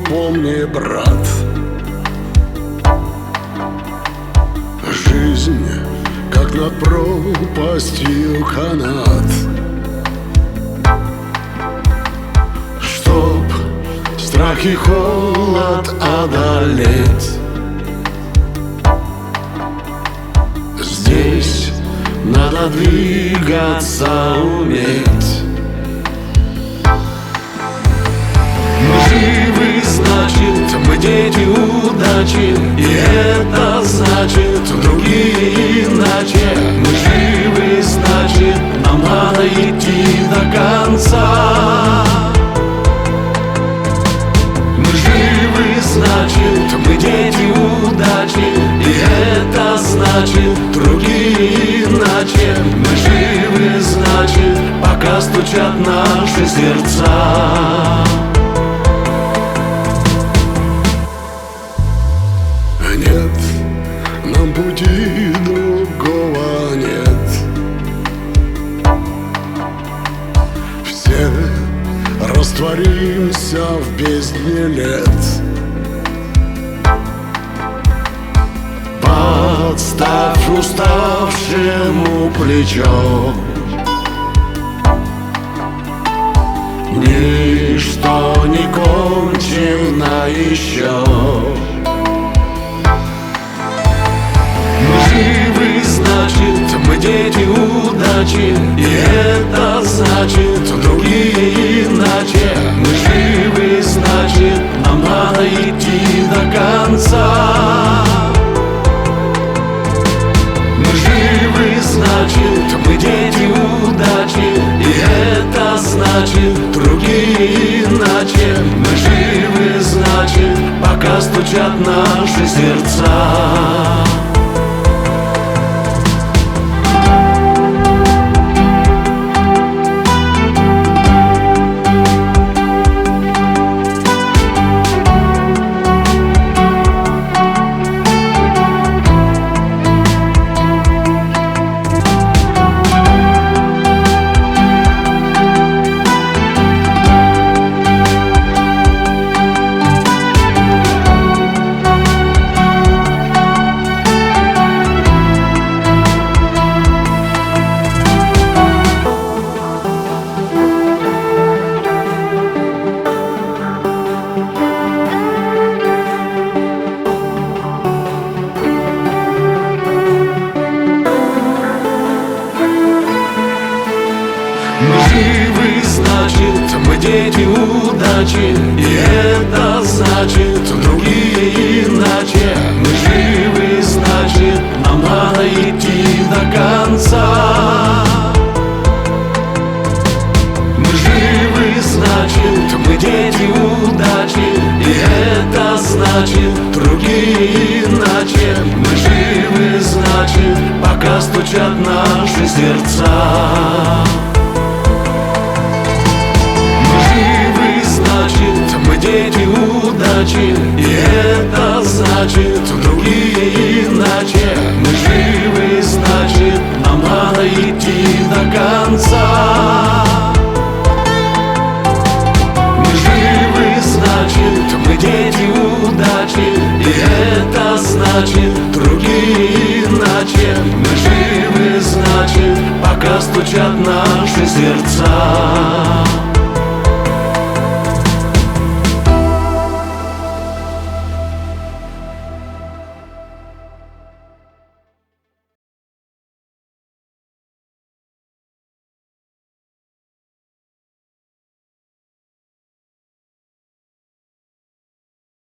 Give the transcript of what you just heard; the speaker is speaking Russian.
помни, брат, жизнь, как над пропастью канат. Чтоб страх и холод одолеть, здесь надо двигаться уметь. Мы живы, значит, мы дети удачи, и это значит, другие иначе. Мы живы, значит, нам надо идти до конца. Мы живы, значит, мы дети удачи, и это значит, другие иначе. Мы живы, значит, пока стучат наши сердца. Нет, нам пути другого нет. Все растворимся в бездне лет. Подставь уставшему плечо, ничто не кончено еще. Мы живы, значит, мы дети удачи, и это значит, другие иначе. Мы живы, значит, нам надо идти до конца. Мы живы, значит, мы дети удачи, и это значит, другие иначе. Мы живы, значит, пока стучат наши сердца. Мы живы, значит, мы дети удачи, и это значит, другие иначе. Мы живы, значит, нам надо идти до конца. Мы живы, значит, мы дети удачи, и это значит, другие иначе. Мы живы, значит, пока стучат наши сердца. Дети удачи, и это значит, другие иначе. Мы живы, значит, нам надо идти до конца. Мы живы, значит, мы дети удачи, и это значит, другие иначе. Мы живы, значит, пока стучат наши сердца.